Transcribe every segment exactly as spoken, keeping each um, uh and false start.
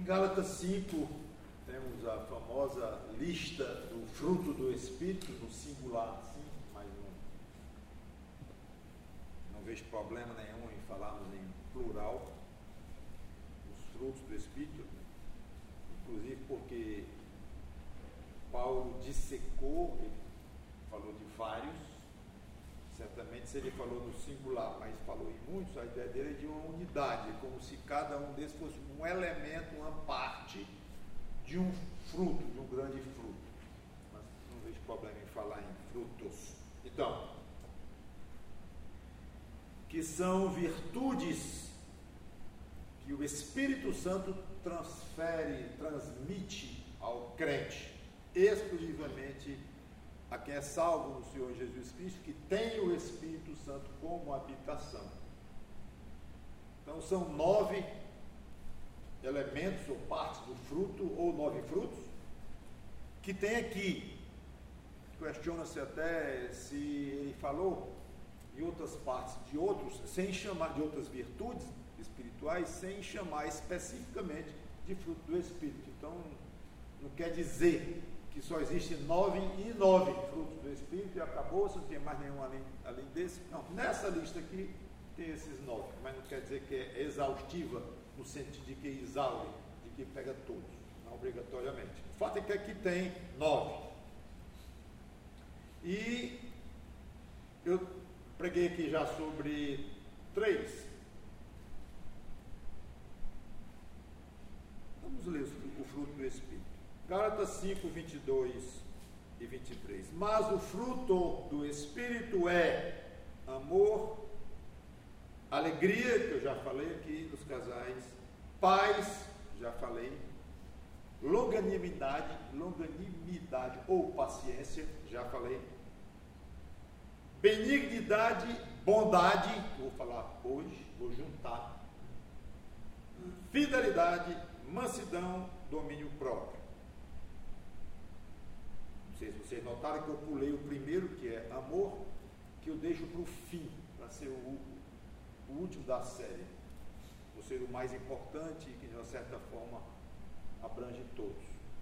Em Gálatas cinco, temos a famosa lista do fruto do Espírito, no singular, sim, mas não, não vejo problema nenhum em falarmos em plural, os frutos do Espírito, inclusive porque Paulo dissecou, ele falou de vários, certamente se ele falou no singular, mas falou em muitos, a ideia dele é de uma unidade, como se cada um desses fosse um elemento, uma parte de um fruto, de um grande fruto. Mas não vejo problema em falar em frutos. Então, que são virtudes que o Espírito Santo transfere, transmite ao crente, exclusivamente a quem é salvo no Senhor Jesus Cristo, que tem o Espírito Santo como habitação. Então são nove elementos ou partes do fruto, ou nove frutos, que tem aqui. Questiona-se até se ele falou em outras partes de outros, sem chamar de outras virtudes espirituais, sem chamar especificamente de fruto do Espírito. Então não quer dizer que só existem nove e nove frutos do Espírito e acabou, se não tem mais nenhum além, além desse. Não, nessa lista aqui tem esses nove, mas não quer dizer que é exaustiva, no sentido de que exaure, de que pega todos, não obrigatoriamente. O fato é que aqui tem nove. E eu preguei aqui já sobre três. Vamos ler o fruto do Espírito. Gálatas cinco, vinte e dois e vinte e três. Mas o fruto do Espírito é amor, alegria, que eu já falei aqui nos casais, paz, já falei, longanimidade, longanimidade ou paciência, já falei, benignidade, bondade, vou falar hoje, vou juntar, fidelidade, mansidão, domínio próprio. Não sei se vocês notaram que eu pulei o primeiro, que é amor, que eu deixo para o fim, para ser o, o último da série, por ser o mais importante e que de uma certa forma abrange todos.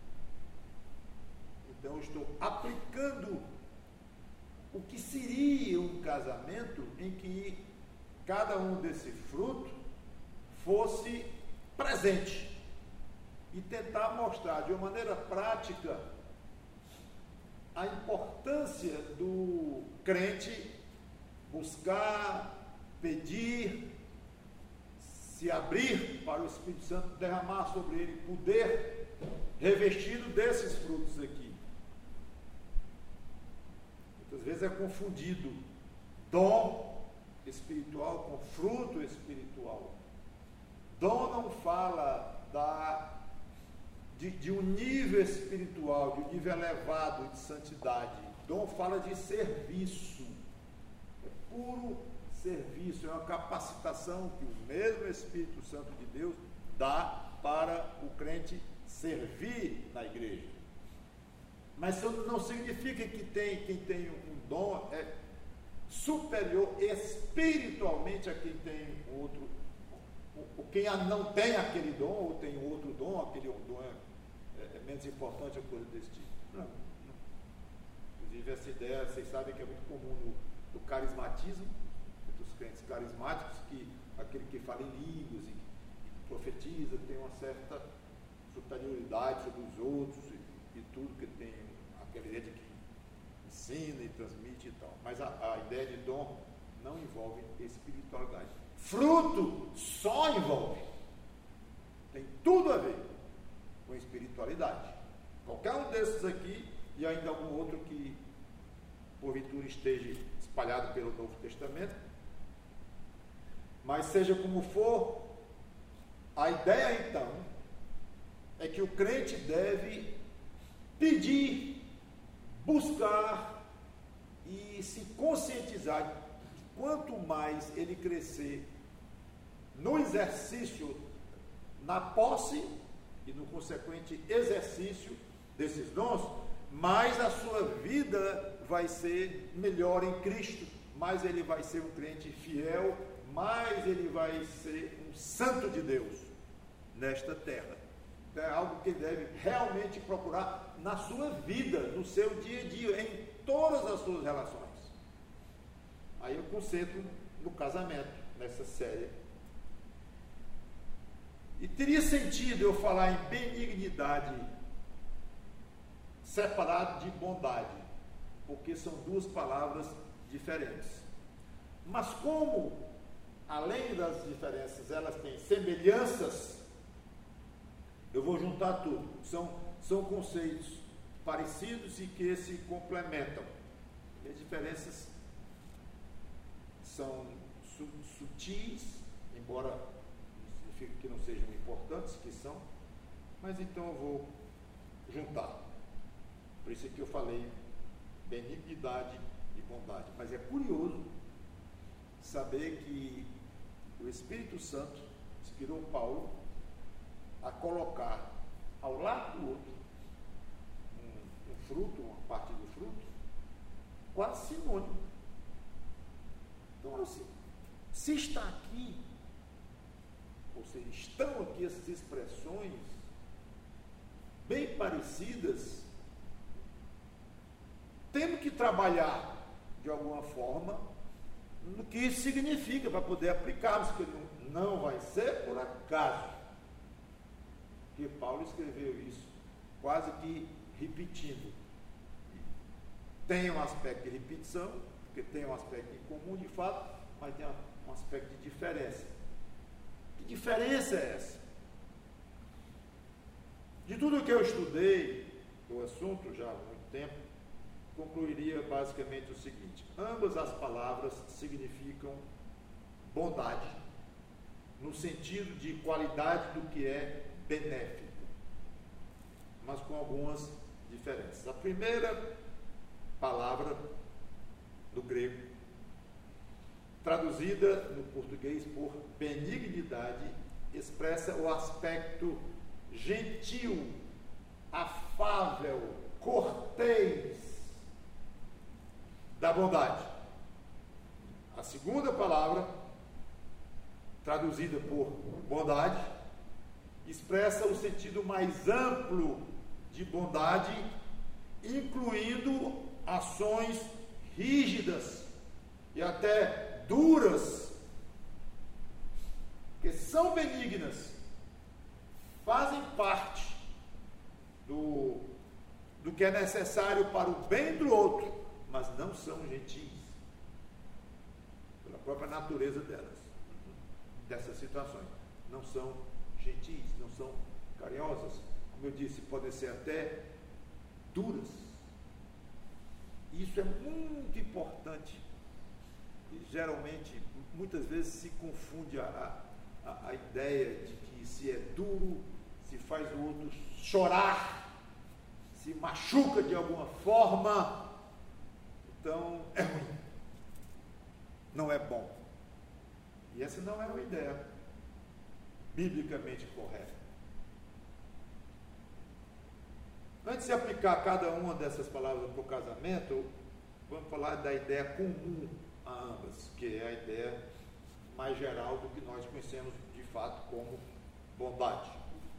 Então eu estou aplicando o que seria um casamento em que cada um desse fruto fosse presente e tentar mostrar de uma maneira prática a importância do crente buscar, pedir, se abrir para o Espírito Santo derramar sobre ele poder revestido desses frutos aqui. Muitas vezes é confundido dom espiritual com fruto espiritual. Dom não fala da, de, de um nível espiritual, de um nível elevado de santidade. Dom fala de serviço. É puro serviço, é uma capacitação que o mesmo Espírito Santo de Deus dá para o crente servir na igreja. Mas isso não significa que tem, quem tem um dom é superior espiritualmente a quem tem outro, ou quem não tem aquele dom, ou tem outro dom, aquele dom é, é menos importante, ou coisa desse tipo. Não, não. Inclusive essa ideia, vocês sabem que é muito comum no, no carismatismo, entre os crentes carismáticos, que aquele que fala em línguas e, e profetiza tem uma certa superioridade sobre os outros e, e tudo, que tem aquela ideia de que ensina e transmite e tal. Mas a, a ideia de dom não envolve espiritualidade. Fruto só envolve. Tem tudo a ver com espiritualidade. Qualquer um desses aqui e ainda algum outro que porventura esteja espalhado pelo Novo Testamento. Mas seja como for, a ideia então é que o crente deve pedir, buscar e se conscientizar de que quanto mais ele crescer no exercício, na posse e no consequente exercício desses dons, mais a sua vida vai ser melhor em Cristo, mais ele vai ser um crente fiel, mais ele vai ser um santo de Deus nesta terra. É algo que ele deve realmente procurar na sua vida, no seu dia a dia, em todas as suas relações. Aí eu concentro no casamento, nessa série. E teria sentido eu falar em benignidade separado de bondade, porque são duas palavras diferentes. Mas como, além das diferenças, elas têm semelhanças, eu vou juntar tudo. São, são conceitos parecidos e que se complementam. E as diferenças são su, sutis, embora não signifique que não sejam importantes, que são, mas então eu vou juntar. Por isso é que eu falei benignidade e bondade. Mas é curioso saber que o Espírito Santo inspirou Paulo a colocar ao lado do outro um, um fruto, uma parte do fruto, quase sinônimo. Então, assim, se está aqui, ou seja, estão aqui essas expressões bem parecidas, temos que trabalhar de alguma forma no que isso significa para poder aplicarmos, que não, não vai ser por acaso que Paulo escreveu isso, quase que repetindo. Tem um aspecto de repetição, porque tem um aspecto em comum de fato, mas tem um aspecto de diferença. Que diferença é essa? De tudo que eu estudei, o assunto já há muito tempo, concluiria basicamente o seguinte: ambas as palavras significam bondade, no sentido de qualidade do que é benéfico, mas com algumas diferenças. A primeira palavra do grego, traduzida no português por benignidade, expressa o aspecto gentil, afável, cortês da bondade. A segunda palavra, traduzida por bondade, expressa o sentido mais amplo de bondade, incluindo ações rígidas e até duras, que são benignas, fazem parte do, do que é necessário para o bem do outro, mas não são gentis, pela própria natureza delas, dessas situações. Não são gentis, não são carinhosas, como eu disse, podem ser até duras. Isso é muito importante. E geralmente, muitas vezes se confunde a, a, a ideia de que se é duro, se faz o outro chorar, se machuca de alguma forma, então é ruim, não é bom. E essa não é uma ideia biblicamente correta. Antes de aplicar cada uma dessas palavras para o casamento, vamos falar da ideia comum a ambas, que é a ideia mais geral do que nós conhecemos de fato como bondade.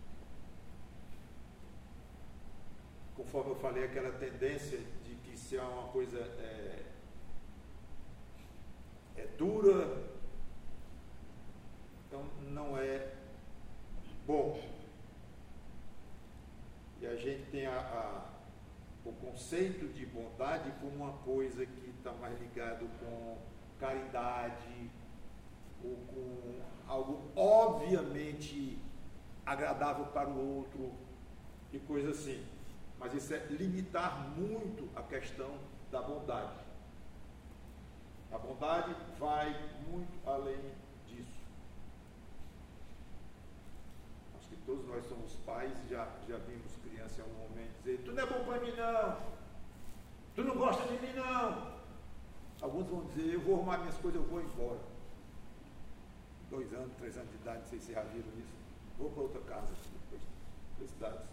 Conforme eu falei, aquela tendência de que se é uma coisa é, é dura, então não é bom. E a gente tem a, a, o conceito de bondade como uma coisa que está mais ligado com caridade, ou com algo obviamente agradável para o outro, e coisa assim. Mas isso é limitar muito a questão da bondade. A bondade vai muito além disso. Acho que todos nós somos pais e já, já vimos criança em algum momento dizer: tu não é bom para mim não, tu não gosta de mim não. Alguns vão dizer: eu vou arrumar minhas coisas, eu vou embora. Dois anos, três anos de idade, não sei se já viram isso. Vou para outra casa, depois das cidades.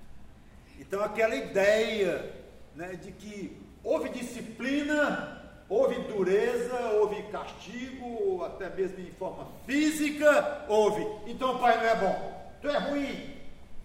Então aquela ideia, né, de que houve disciplina, houve dureza, houve castigo, até mesmo em forma física, houve. Então o pai não é bom, então é ruim.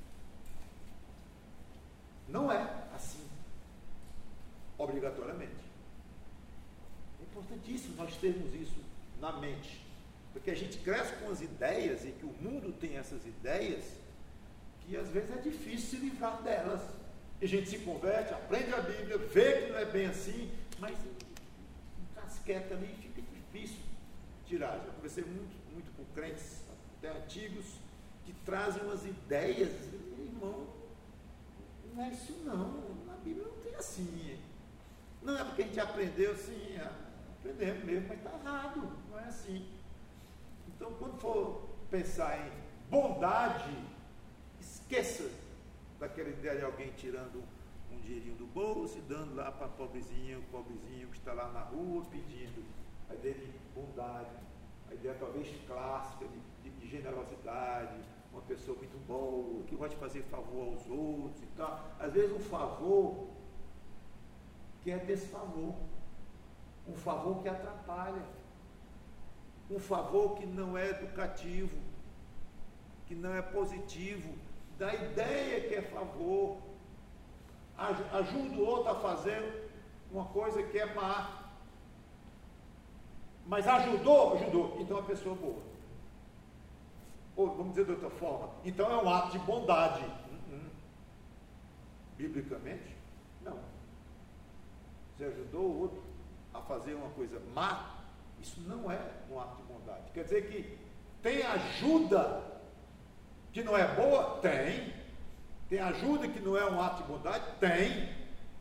Não é assim, obrigatoriamente. É importantíssimo nós termos isso na mente, porque a gente cresce com as ideias, e que o mundo tem essas ideias, que às vezes é difícil se livrar delas. E a gente se converte, aprende a Bíblia, vê que não é bem assim, mas encasqueta ali e fica difícil tirar. Já conversei muito, muito com crentes, até antigos, que trazem umas ideias, irmão, não é isso não, na Bíblia não tem assim. Não é porque a gente aprendeu assim, aprendemos mesmo, mas está errado, não é assim. Então, quando for pensar em bondade, esqueça daquela ideia de alguém tirando um dinheirinho do bolso e dando lá para pobrezinho, o pobrezinho que está lá na rua pedindo. A ideia de bondade, a ideia talvez clássica de, de, de generosidade, uma pessoa muito boa, que gosta de fazer favor aos outros e tal. Às vezes um favor que é desfavor, um favor que atrapalha, um favor que não é educativo, que não é positivo, da ideia que é favor, ajuda o outro a fazer uma coisa que é má, mas ajudou, ajudou, então é uma pessoa boa. Ou vamos dizer de outra forma, então é um ato de bondade. Uhum. Biblicamente, não. Você ajudou o outro a fazer uma coisa má, isso não é um ato de bondade. Quer dizer que tem ajuda que não é boa? Tem. Tem ajuda que não é um ato de bondade? Tem.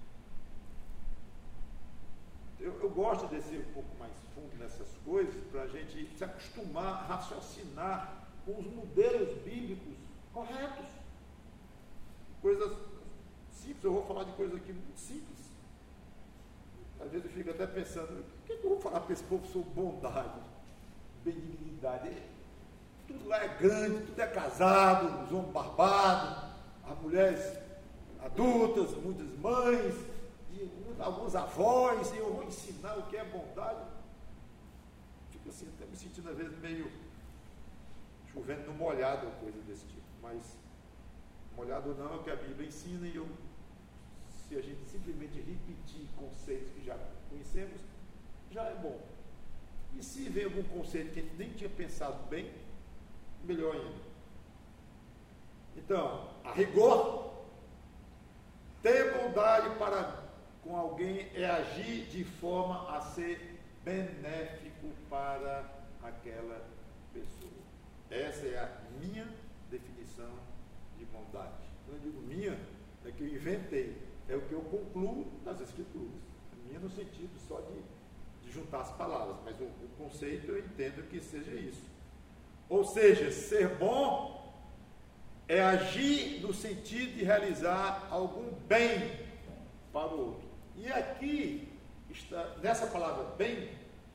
Eu, eu gosto de descer um pouco mais fundo nessas coisas, para a gente se acostumar a raciocinar com os modelos bíblicos corretos. Coisas simples, eu vou falar de coisas aqui muito simples. Às vezes eu fico até pensando, o que eu vou falar para esse povo sobre bondade, benignidade? Tudo lá é grande, tudo é casado, os homens barbados, as mulheres adultas, muitas mães, e alguns avós, e eu vou ensinar o que é bondade. Fico assim, até me sentindo às vezes meio chovendo no molhado, ou coisa desse tipo. Mas molhado não é o que a Bíblia ensina, e eu, se a gente simplesmente repetir conceitos que já conhecemos, já é bom. E se vem algum conceito que a gente nem tinha pensado bem, melhor ainda. Então, a rigor, ter bondade para com alguém é agir de forma a ser benéfico para aquela pessoa. Essa é a minha definição de bondade. Quando eu digo minha, é que eu inventei, é o que eu concluo nas Escrituras. Minha no sentido só de, de juntar as palavras, mas o, o conceito eu entendo que seja isso. Ou seja, ser bom é agir no sentido de realizar algum bem para o outro. E aqui, está, nessa palavra bem,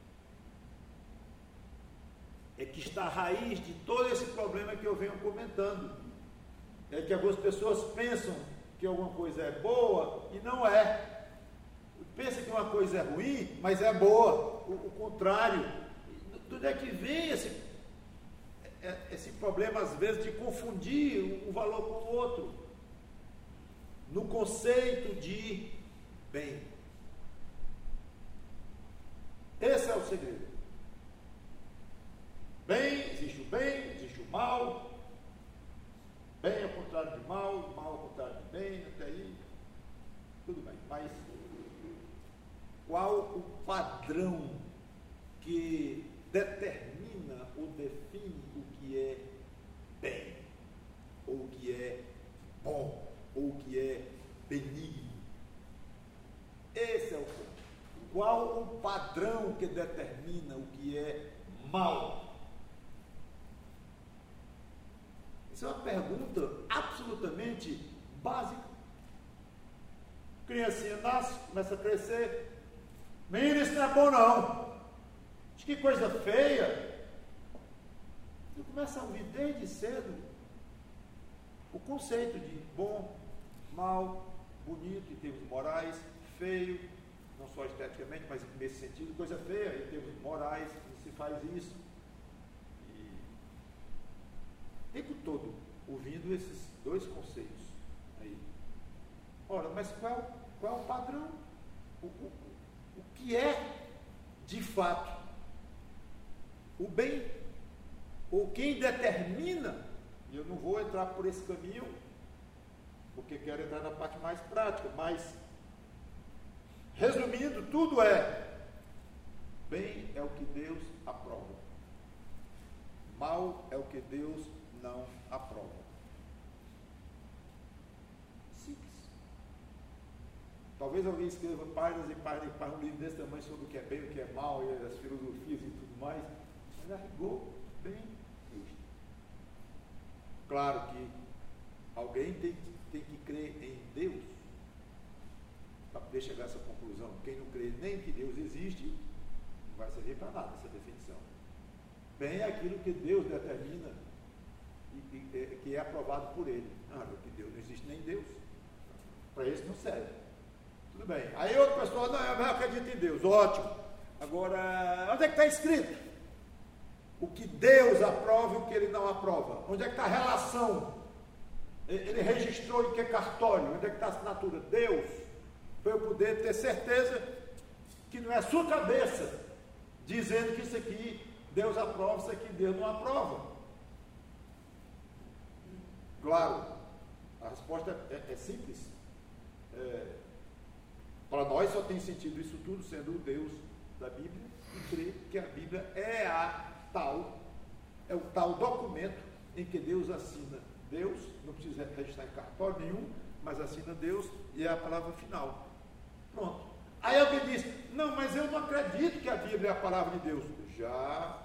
é que está a raiz de todo esse problema que eu venho comentando. É que algumas pessoas pensam que alguma coisa é boa e não é. Pensa que uma coisa é ruim, mas é boa. O, o contrário. De onde é que vem esse, esse problema, às vezes, de confundir um valor com o outro? No conceito de bem. Esse é o segredo. Bem, existe o bem, existe o mal. Bem é o contrário de mal, mal é o contrário de bem, até aí, tudo bem. Mas qual o padrão que determina ou define o que é bem, ou o que é bom, ou o que é benigno? Esse é o ponto. Qual o padrão que determina o que é mal? Isso é uma pergunta absolutamente básica. Criancinha nasce, começa a crescer. Menino, isso não é bom não. Que coisa feia. Você começa a ouvir desde cedo o conceito de bom, mal, bonito em termos morais, feio, não só esteticamente, mas nesse sentido, coisa feia, em termos morais, não se faz isso. E o tempo todo ouvindo esses dois conceitos aí. Ora, mas qual, qual é o padrão? O, o, o que é, de fato, o bem? Ou quem determina? E eu não vou entrar por esse caminho, porque quero entrar na parte mais prática, mas, resumindo, tudo é: bem é o que Deus aprova, mal é o que Deus não aprova. Simples. Talvez alguém escreva páginas e páginas e páginas um livro desse tamanho sobre o que é bem, o que é mal, e as filosofias e tudo mais, mas a rigor, bem justo. Claro que alguém tem, tem que crer em Deus para poder chegar a essa conclusão. Quem não crê nem que Deus existe, não vai servir para nada essa definição. Bem é aquilo que Deus determina e, e que é aprovado por Ele. Ah, que Deus não existe nem Deus. Para isso não serve. Tudo bem. Aí outra pessoa, não, eu acredito em Deus. Ótimo. Agora, onde é que está escrito o que Deus aprova e o que Ele não aprova? Onde é que está a relação? Ele registrou em que cartório? Onde é que está a assinatura? Deus. Para eu poder ter certeza que não é a sua cabeça dizendo que isso aqui Deus aprova, isso aqui Deus não aprova. Claro, a resposta é, é, é simples. É, para nós só tem sentido isso tudo sendo o Deus da Bíblia e crer que a Bíblia é a tal, é o tal documento em que Deus assina Deus, não precisa registrar em cartório nenhum, mas assina Deus e é a palavra final. Pronto. Aí alguém diz, não, mas eu não acredito que a Bíblia é a palavra de Deus. Já,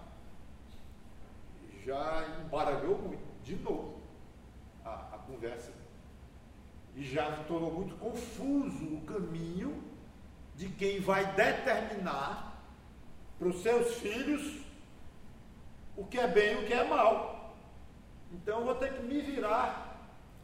já embaralhou muito, de novo, a, a conversa. E já tornou muito confuso o caminho de quem vai determinar para os seus filhos o que é bem e o que é mal. Então eu vou ter que me virar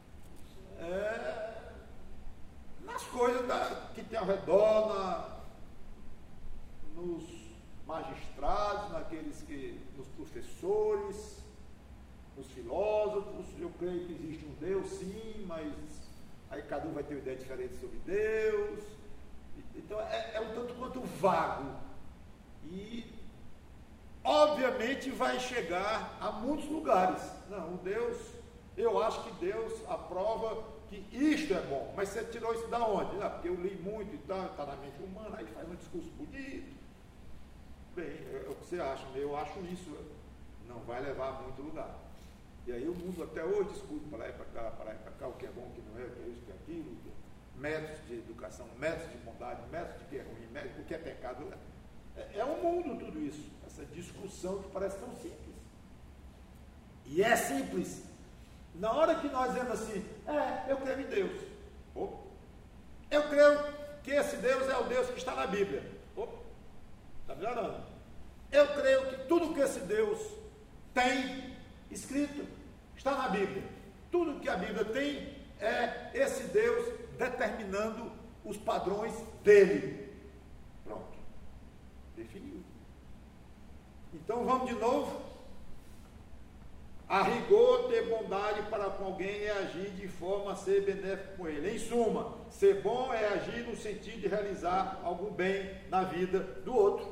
é, nas coisas da, que tem ao redor, na, nos magistrados, naqueles que, nos professores, nos filósofos. Eu creio que existe um Deus, sim, mas aí cada um vai ter uma ideia diferente sobre Deus. Então é, é um tanto quanto vago. E obviamente vai chegar a muitos lugares. Não, Deus, eu acho que Deus aprova que isto é bom. Mas você tirou isso da onde? Ah, porque eu li muito e tal, está na mente humana, aí faz um discurso bonito. Bem, é o que você acha, eu acho isso. Não vai levar a muito lugar. E aí o mundo até hoje discute para lá e para cá, para lá e para cá, o que é bom, o que não é, o que é isso, o que é aquilo, métodos de educação, métodos de bondade, métodos de que é ruim, métodos, o que é pecado. É, é um mundo tudo isso, essa discussão que parece tão simples. E é simples. Na hora que nós dizemos assim, é, eu creio em Deus. Oh, eu creio que esse Deus é o Deus que está na Bíblia. Oh, está melhorando. Eu creio que tudo que esse Deus tem escrito está na Bíblia. Tudo que a Bíblia tem é esse Deus determinando os padrões dele. Pronto. Definiu. Então vamos de novo. A rigor, ter bondade para com alguém é agir de forma a ser benéfico com ele. Em suma, ser bom é agir no sentido de realizar algum bem na vida do outro.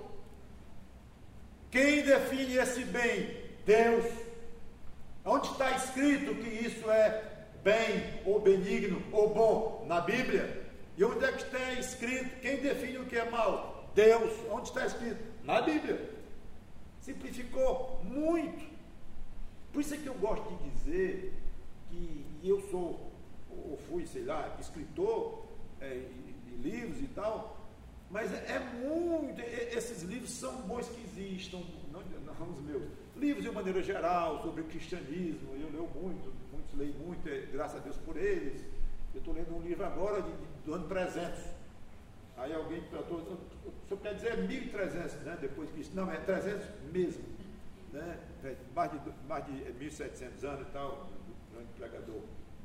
Quem define esse bem? Deus. Onde está escrito que isso é bem, ou benigno, ou bom? Na Bíblia. E onde é que está escrito? Quem define o que é mal? Deus. Onde está escrito? Na Bíblia. Simplificou muito. Por isso é que eu gosto de dizer que eu sou, ou fui, sei lá, escritor é, de livros e tal, mas é, é muito, é, esses livros são bons que existam, não, não os meus. Livros de uma maneira geral, sobre o cristianismo, eu leio muito, muitos leio muito, é, graças a Deus por eles. Eu estou lendo um livro agora de, de, do ano trezentos. Aí alguém perguntou, o senhor quer dizer mil e trezentos, né? Depois que isso, não, é trezentos mesmo, né? Mais de, mais de mil e setecentos anos e tal, do grande pregador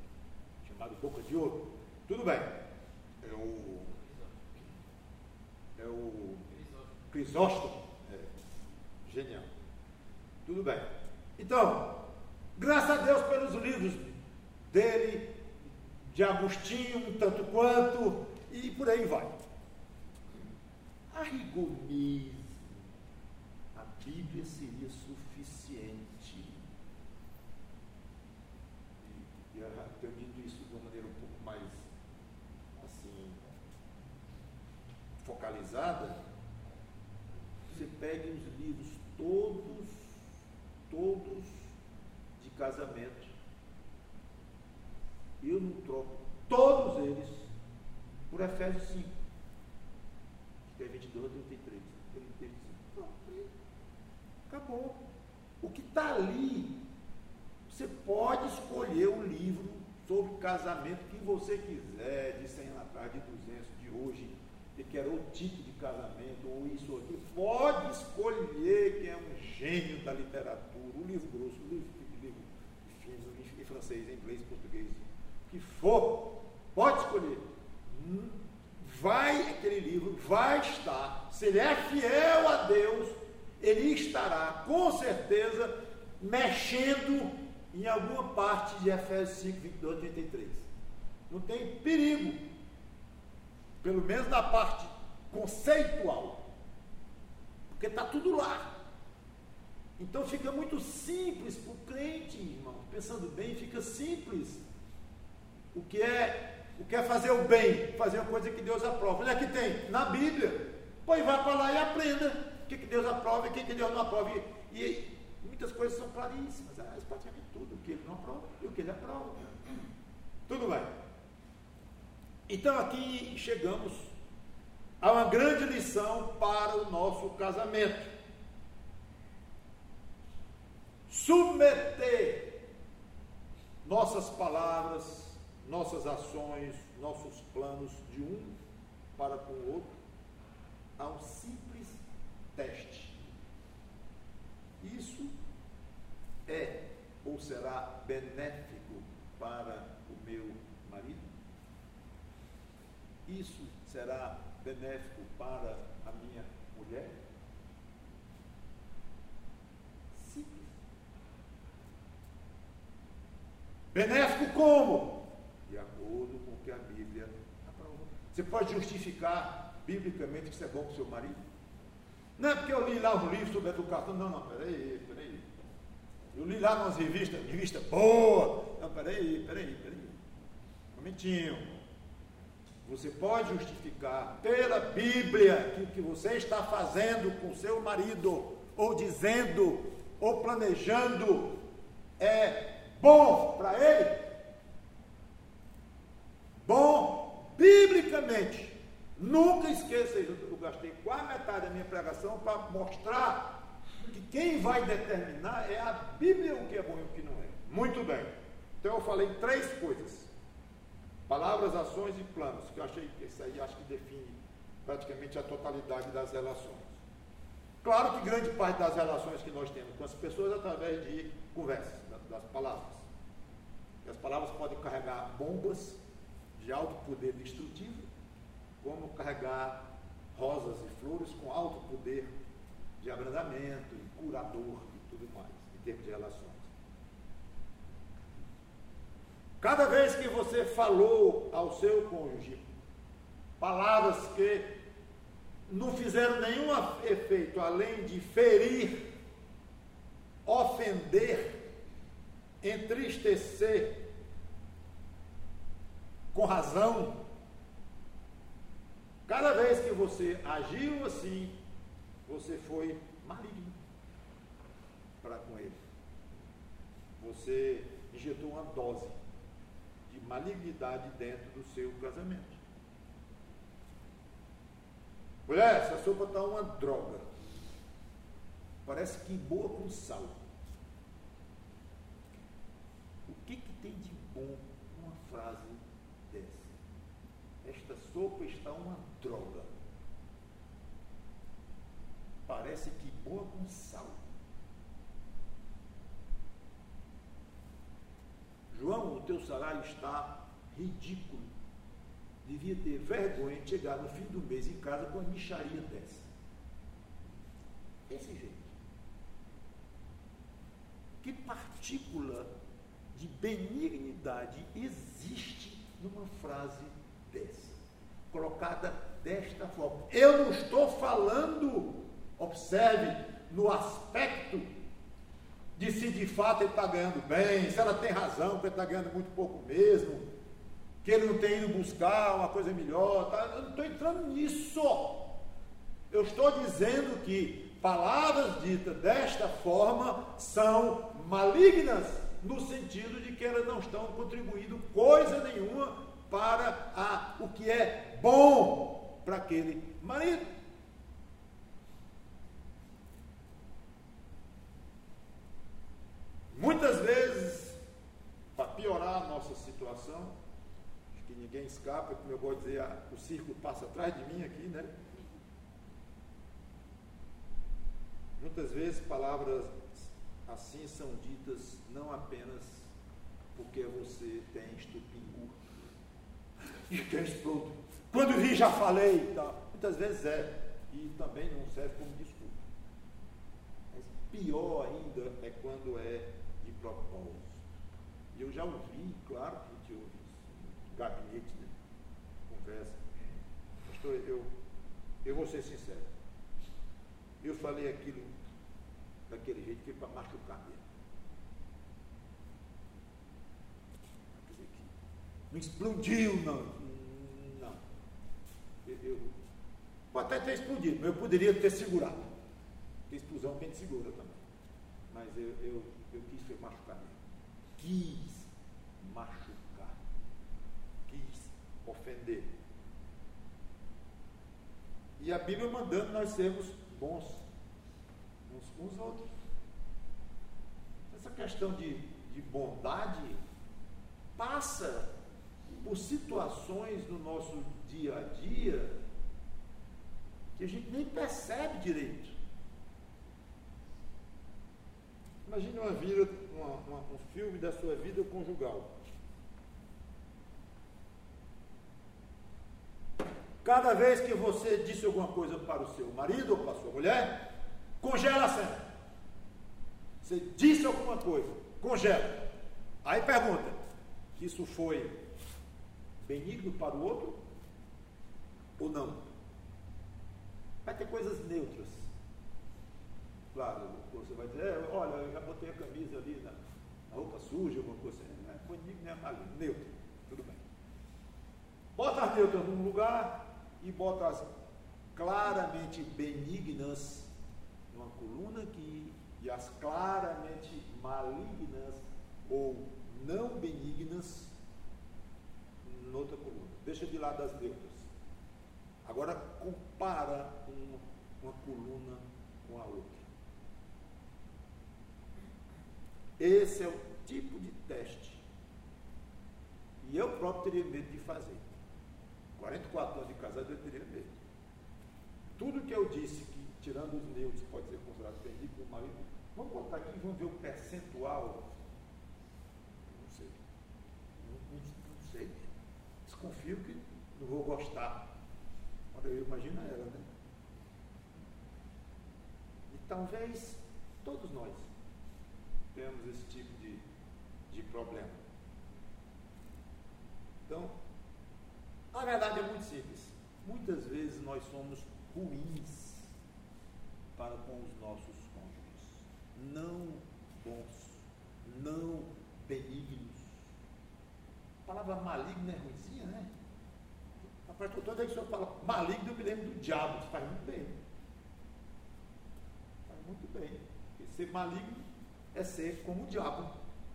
chamado Boca de Ouro. Tudo bem. Eu, É o Crisóstomo. É. Genial. Tudo bem. Então, graças a Deus pelos livros dele, de Agostinho, um tanto quanto, e por aí vai. A rigor mesmo, a Bíblia seria suficiente. E, e eu tenho dito isso de uma maneira um pouco mais, assim, focalizada. Você pegue os livros todos, todos de casamento. Eu não troco todos eles por Efésios cinco, que é vinte e dois a trinta e três. trinta e cinco. Não, acabou. O que está ali, você pode escolher o livro sobre casamento que você quiser, de cem anos atrás, de duzentos, de hoje, de que era o tipo de casamento, ou isso ou aquilo. Pode escolher quem é um gênio da literatura, o livro grosso, o livro, livro em, em francês, em inglês, em português, o que for, pode escolher. Vai, aquele livro vai estar, se ele é fiel a Deus, ele estará, com certeza, mexendo em alguma parte de Efésios cinco, vinte e dois, trinta e três. Não tem perigo, pelo menos na parte conceitual, porque está tudo lá. Então fica muito simples para o crente, irmão, pensando bem, fica simples. O que é, o que é fazer o bem, fazer uma coisa que Deus aprova. Onde é que tem? Na Bíblia. Pois vai para lá e aprenda o que, que Deus aprova e o que, que Deus não aprova. E, e muitas coisas são claríssimas, é praticamente tudo, o que ele não aprova e o que ele aprova. Tudo bem. Então aqui chegamos a uma grande lição para o nosso casamento. Submeter nossas palavras, nossas ações, nossos planos de um para com o outro a um simples teste. Isso é ou será benéfico para o meu marido? Isso será benéfico para a minha mulher? Simples. Benéfico como? De acordo com o que a Bíblia aprova. Você pode justificar biblicamente que isso é bom para o seu marido? Não é porque eu li lá um livro sobre educação. Não, não, peraí, peraí. Eu li lá umas revistas, revista boa. Não, peraí, peraí, peraí. Um momentinho. Você pode justificar pela Bíblia que o que você está fazendo com seu marido, ou dizendo, ou planejando, é bom para ele? Bom, biblicamente. Nunca esqueça isso. Eu gastei quase metade da minha pregação para mostrar que quem vai determinar é a Bíblia o que é bom e o que não é. Muito bem. Então eu falei três coisas. Palavras, ações e planos, que eu achei que isso aí acho que define praticamente a totalidade das relações. Claro que grande parte das relações que nós temos com as pessoas é através de conversas, das palavras. E as palavras podem carregar bombas de alto poder destrutivo, como carregar rosas e flores com alto poder de abrandamento e curador e tudo mais, em termos de relações. Cada vez que você falou ao seu cônjuge palavras que não fizeram nenhum efeito além de ferir, ofender, entristecer, com razão, cada vez que você agiu assim, você foi maligno para com ele. Você injetou uma dose de malignidade dentro do seu casamento. Mulher, essa sopa está uma droga. Parece que boa com sal. O que, que tem de bom uma frase dessa? Esta sopa está uma droga. Parece que boa com sal. João, o teu salário está ridículo. devia ter vergonha de chegar no fim do mês em casa com uma mixaria dessa. Desse jeito. Que partícula de benignidade existe numa frase dessa? Colocada desta forma. Eu não estou falando, observe, no aspecto de se de fato ele está ganhando bem, se ela tem razão, porque ele está ganhando muito pouco mesmo, que ele não tem ido buscar uma coisa melhor, tá? Eu não estou entrando nisso. Eu estou dizendo que palavras ditas desta forma são malignas, no sentido de que elas não estão contribuindo coisa nenhuma para a, o que é bom para aquele marido. Muitas vezes, para piorar a nossa situação, acho que ninguém escapa, como eu gosto de dizer, ah, o círculo passa atrás de mim aqui, né? Muitas vezes palavras assim são ditas não apenas porque você tem estupingu e que eu explodo. Quando vi, já falei e tal. Muitas vezes é, e também não serve como desculpa. Mas pior ainda é quando é de propósito. E eu já ouvi, claro que a gente ouve isso, no gabinete, né? Conversa. Pastor, eu, eu vou ser sincero. Eu falei aquilo daquele jeito que foi para machucar mesmo. Não explodiu, não. Não. Eu, eu, pode até ter explodido, mas eu poderia ter segurado. Porque explosão quem segura também. Mas eu, eu, eu quis foi machucar mesmo. Quis machucar. Quis ofender. E a Bíblia mandando nós sermos bons uns com os outros. Essa questão de, de bondade passa por situações no nosso dia a dia que a gente nem percebe direito. Imagine uma vida, uma, uma, um filme da sua vida conjugal. Cada vez que você disse alguma coisa para o seu marido ou para a sua mulher, congela a cena. Você disse alguma coisa, congela. Aí pergunta, isso foi benigno para o outro ou não? Vai ter coisas neutras. Claro, você vai dizer, olha, eu já botei a camisa ali na, na roupa suja, alguma coisa assim. Não é benigno, não é maligno, neutro, tudo bem. Bota as neutras num lugar e bota as claramente benignas numa coluna aqui e as claramente malignas ou não benignas noutra coluna. Deixa de lado as neutras. Agora compara uma, uma coluna com a outra. Esse é o tipo de teste e eu próprio teria medo de fazer. quarenta e quatro anos de casado eu teria medo. Tudo que eu disse que, tirando os neutros, pode ser considerado benigno no marido, vamos botar aqui e vamos ver o percentual. Não sei. Não, não, não sei. Desconfio que não vou gostar. Quando eu imagino ela, né? E talvez todos nós temos esse tipo de, de problema. Então, a verdade é muito simples. Muitas vezes nós somos ruins para com os nossos cônjuges. Não bons. Não benignos. A palavra maligno é ruimzinha, né? Rapaz, toda vez que o senhor fala maligno, eu me lembro do diabo, que faz muito bem. Faz muito bem. Porque ser maligno é ser como o diabo.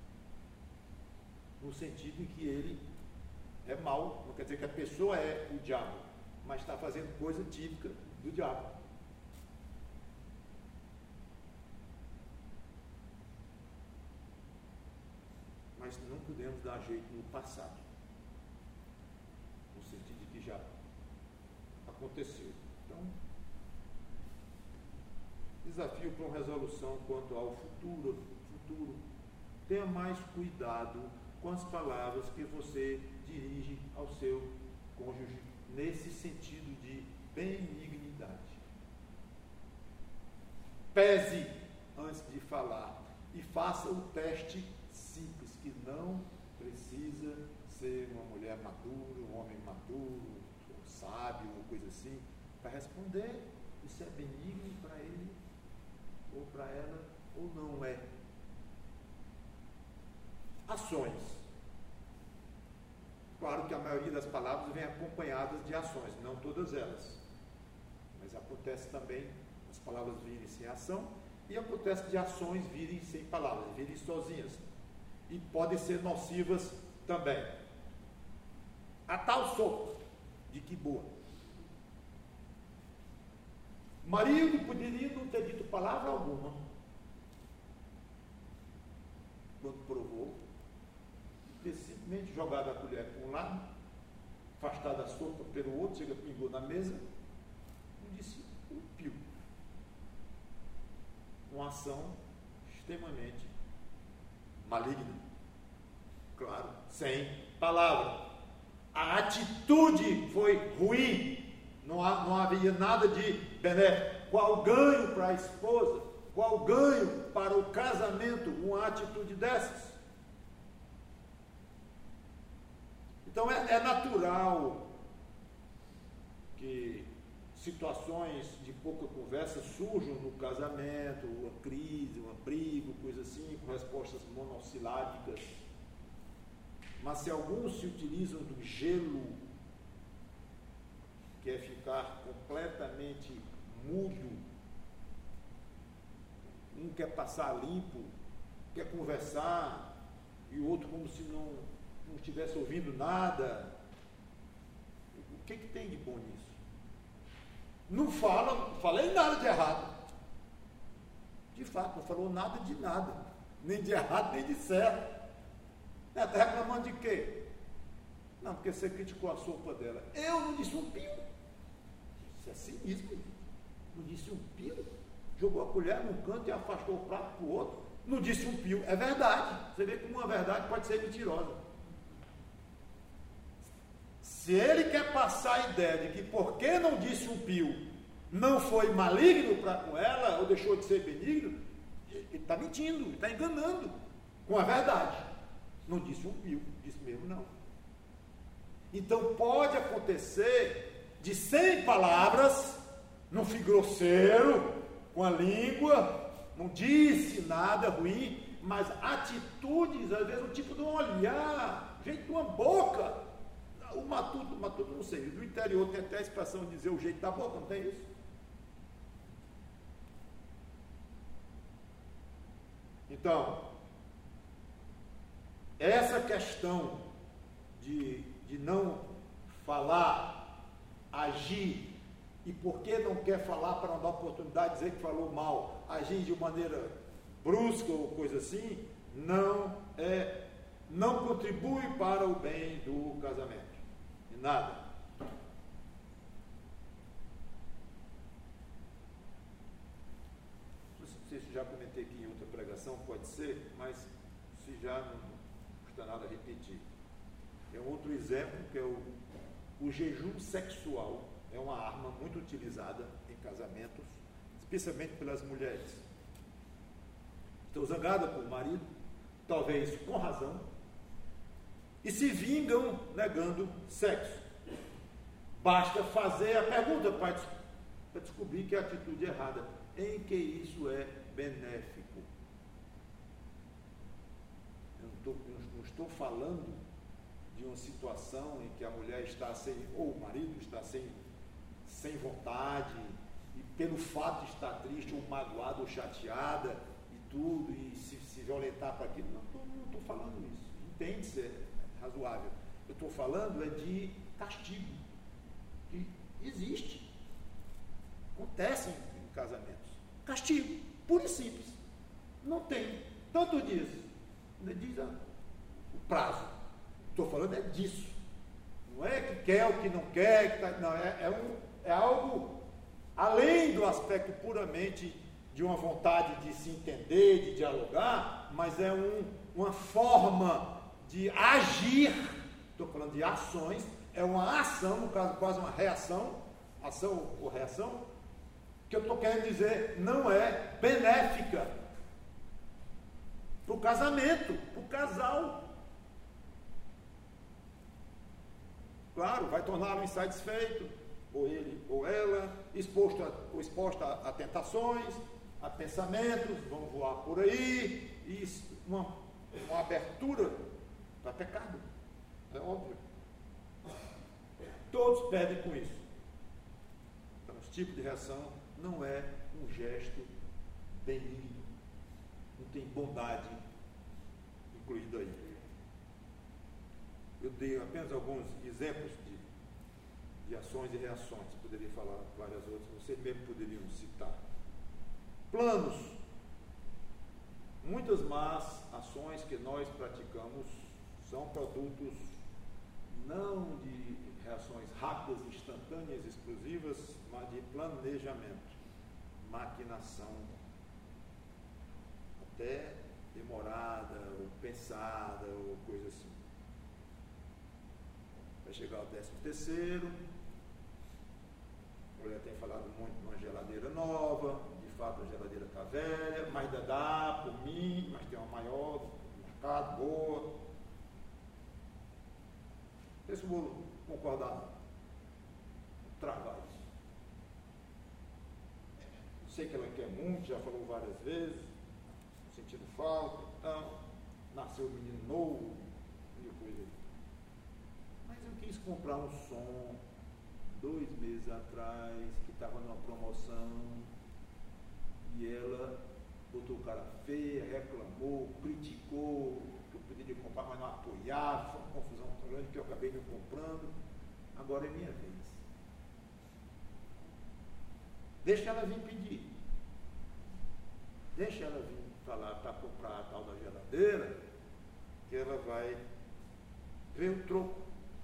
No sentido em que ele é mau, não quer dizer que a pessoa é o diabo, mas está fazendo coisa típica do diabo. Mas não podemos dar jeito no passado, no sentido de que já aconteceu. Então, desafio para uma resolução quanto ao futuro, futuro. Tenha mais cuidado com as palavras que você dirige ao seu cônjuge nesse sentido de benignidade. Pese antes de falar e faça o teste simples, que não precisa ser uma mulher madura, um homem maduro, ou sábio, ou coisa assim, para responder se é benigno para ele, ou para ela, ou não é. Ações. Claro que a maioria das palavras vem acompanhadas de ações, não todas elas. Mas acontece também as palavras virem sem ação, e acontece de ações virem sem palavras, virem sozinhas. E podem ser nocivas também. A tal sopa de que boa. O marido poderia não ter dito palavra alguma quando provou, ter simplesmente jogado a colher para um lado, afastado a sopa pelo outro, chega, pingou na mesa, não disse um pio. Uma ação extremamente maligna. Claro, sem palavra. A atitude foi ruim. Não, há, não havia nada de benéfico. Qual ganho para a esposa? Qual ganho para o casamento uma atitude dessas? Então é, é natural que situações de pouca conversa surjam no casamento, uma crise, uma briga, coisa assim, com respostas monossilábicas. Mas se alguns se utilizam do gelo, que é ficar completamente mudo, um quer passar limpo, quer conversar, e o outro como se não, não estivesse ouvindo nada. O que, que tem de bom nisso? Não fala, não falei nada de errado. De fato, não falou nada de nada, nem de errado, nem de certo. Está reclamando de quê? Não, porque você criticou a sopa dela. Eu não disse um pio. Isso é cinismo. Não disse um pio. Jogou a colher num canto e afastou o prato para o outro. Não disse um pio. É verdade. Você vê como uma verdade pode ser mentirosa. Se ele quer passar a ideia de que porque não disse um pio, não foi maligno para com ela, ou deixou de ser benigno, ele está mentindo, ele está enganando com a verdade. Não disse um pio, disse mesmo não. Então pode acontecer de sem palavras, não fui grosseiro com a língua, não disse nada ruim, mas atitudes, às vezes o tipo de um olhar, jeito de uma boca. O matuto, o matuto não sei, do interior tem até a expressão de dizer o jeito da boca, não tem isso? Então, essa questão de, de não falar, agir, e porque não quer falar para não dar oportunidade de dizer que falou mal, agir de maneira brusca ou coisa assim, não é, não contribui para o bem do casamento. E nada. Não sei se já comentei aqui em outra pregação, pode ser, mas se já não custa nada repetir. É um outro exemplo que é o, o jejum sexual. É uma arma muito utilizada em casamentos, especialmente pelas mulheres. Estão zangadas com o marido, talvez com razão, e se vingam negando sexo. Basta fazer a pergunta para descobrir que é a atitude errada, em que isso é benéfico. Eu não estou, não estou falando de uma situação em que a mulher está sem, ou o marido está sem, sem vontade, e pelo fato de estar triste, ou magoado, ou chateada, e tudo, e se, se violentar para aquilo. Não estou falando isso. Entende-se, é razoável. Eu estou falando é de castigo, que existe. Acontece em, em casamentos. Castigo, puro e simples. Não tem. Tantos dias. Diz ah, o prazo. Estou falando é disso. Não é que quer ou que não quer. Que tá, não, é, é, um, é algo além do aspecto puramente de uma vontade de se entender, de dialogar, mas é um, uma forma de agir, estou falando de ações, é uma ação, no caso quase uma reação, ação ou reação, que eu estou querendo dizer, não é benéfica para o casamento, para o casal. Claro, vai torná-lo insatisfeito, ou ele ou ela, exposto a, ou exposta a, a tentações, a pensamentos, vão voar por aí, e uma, uma abertura para pecado, é óbvio. Todos perdem com isso. Então, esse tipo de reação não é um gesto benigno, não tem bondade incluída aí. Eu dei apenas alguns exemplos de, de ações e reações, poderia falar várias outras, vocês mesmo poderiam citar. Planos. Muitas más ações que nós praticamos são produtos não de reações rápidas, instantâneas, explosivas, mas de planejamento, maquinação, até demorada, ou pensada, ou coisa assim. Vai chegar o décimo terceiro, a mulher tem falado muito de uma geladeira nova, de fato a geladeira está velha, mas ainda dá por mim, mas tem uma maior, no mercado, boa. Não sei se vou concordar, travar isso. Sei que ela quer muito, já falou várias vezes, sentindo falta e tal, nasceu um menino novo, e coisa. Mas eu quis comprar um som dois meses atrás, que estava numa promoção, e ela botou cara feia, reclamou, criticou, que eu poderia comprar, mas não apoiava, foi uma confusão tão grande que eu acabei não comprando. Agora é minha vez. Deixa ela vir pedir. Deixa ela vir falar para comprar a tal da geladeira, que ela vai ver o troco.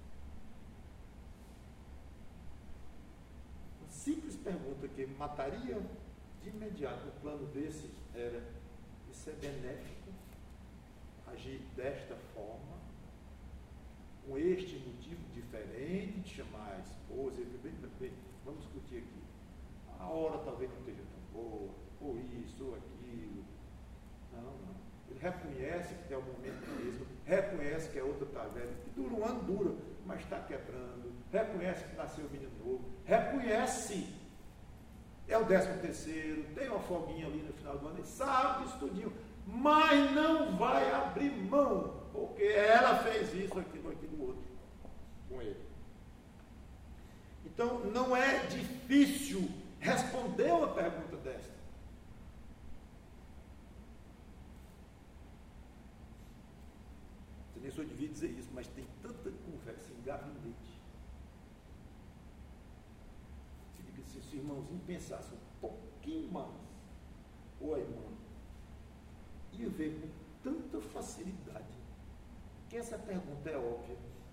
Uma simples pergunta que mataria de imediato um plano desse era: isso é benéfico? Agir desta forma, com este motivo diferente de chamar a esposa, e bem, bem, vamos discutir aqui. A hora talvez não esteja tão boa, ou isso, ou aquilo. Não, não. Ele reconhece que tem um momento mesmo, reconhece que a outra está velha, que dura um ano, dura, mas está quebrando, reconhece que nasceu um menino novo, reconhece, é o décimo terceiro, tem uma folguinha ali no final do ano, ele sabe disso tudinho, mas não vai abrir mão, porque ela fez isso, aquilo, aquilo, outro, com ele. Então, não é difícil responder uma pergunta desta. Você nem só devia dizer isso, mas tem tanta conversa em gabinete. Se diga, se os irmãozinhos pensassem um pouquinho mais, ou a irmã, ia ver com tanta facilidade que essa pergunta é óbvia.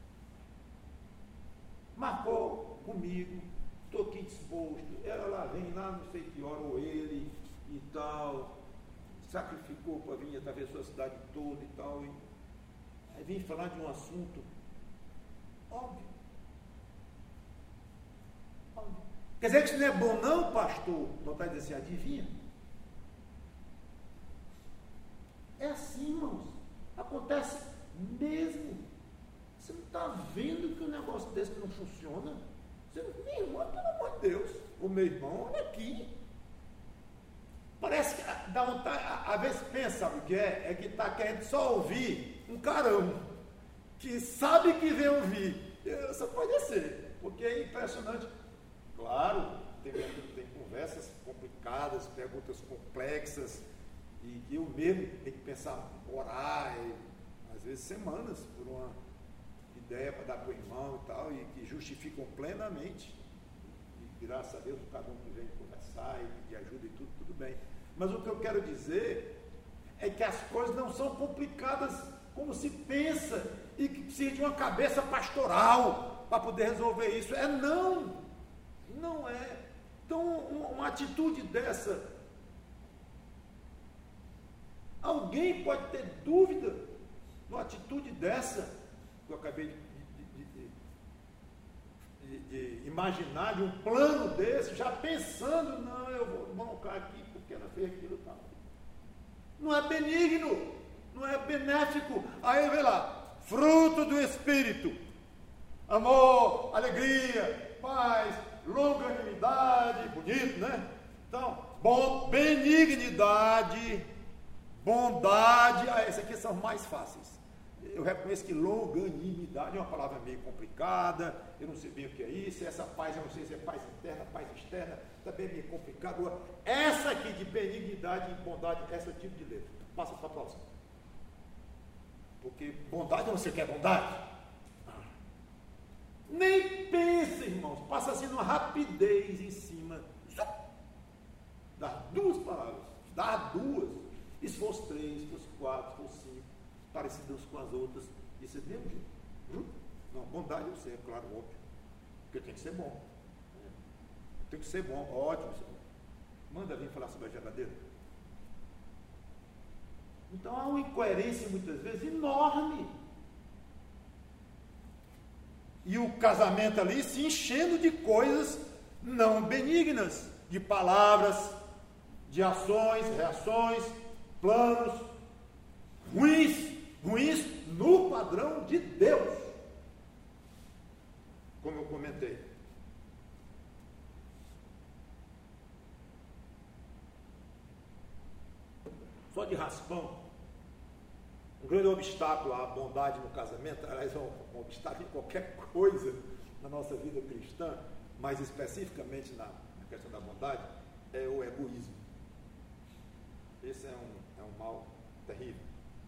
Marcou comigo, estou aqui disposto, ela lá vem lá, não sei que hora, ou ele e tal, sacrificou para vir atravessar a cidade toda e tal, e aí vem falar de um assunto óbvio. óbvio. Quer dizer que isso não é bom não, pastor? Vontade de dizer assim, adivinha? É assim, irmãos, acontece mesmo. Você não está vendo que um negócio desse não funciona? Você não, meu irmão, pelo amor de Deus, o meu irmão, olha aqui. Parece que dá vontade, às vezes pensa, sabe o que é? É que está querendo só ouvir um carão, que sabe que vem ouvir. Só pode ser, porque é impressionante. Claro, tem, tem conversas complicadas, perguntas complexas, e que eu mesmo tenho que pensar, orar, e, às vezes semanas, por uma ideia para dar para o irmão e tal, e que justificam plenamente, e graças a Deus cada um que vem conversar e pedir ajuda e tudo, tudo bem. Mas o que eu quero dizer é que as coisas não são complicadas como se pensa, e que precisa de uma cabeça pastoral para poder resolver isso. É não, não é. Então uma, uma atitude dessa, alguém pode ter dúvida numa atitude dessa, que eu acabei de, de, de, de, de imaginar de um plano desse, já pensando, não, eu vou broncar aqui porque ela fez aquilo tal. Não é benigno, não é benéfico. Aí vê lá, fruto do Espírito, amor, alegria, paz, longanimidade, bonito, né? Então, bom, benignidade, bondade, ah, esses aqui são mais fáceis. Eu reconheço que longanimidade é uma palavra meio complicada, eu não sei bem o que é isso, essa paz, eu não sei se é paz interna, paz externa, também é meio complicado. Agora, essa aqui de benignidade e bondade, essa é o tipo de letra. Passa para a próxima. Porque bondade, você quer bondade? Ah. Nem pensa, irmãos, passa assim numa rapidez em cima. Dá duas palavras, dá duas. E se fosse três, se fosse quatro, se fosse cinco, parecidas com as outras, isso é do mesmo jeito. Hum? Não, bondade eu sei, é claro, óbvio. Porque tem que ser bom. Tem que ser bom, ótimo. Manda vir falar sobre a geladeira. Então há uma incoerência muitas vezes enorme. E o casamento ali se enchendo de coisas não benignas, de palavras, de ações, reações, planos ruins, ruins no padrão de Deus, como eu comentei. Só de raspão, um grande obstáculo à bondade no casamento, aliás, é um, um obstáculo em qualquer coisa na nossa vida cristã, mais especificamente na, na questão da bondade, é o egoísmo. Esse é um, é um mal terrível.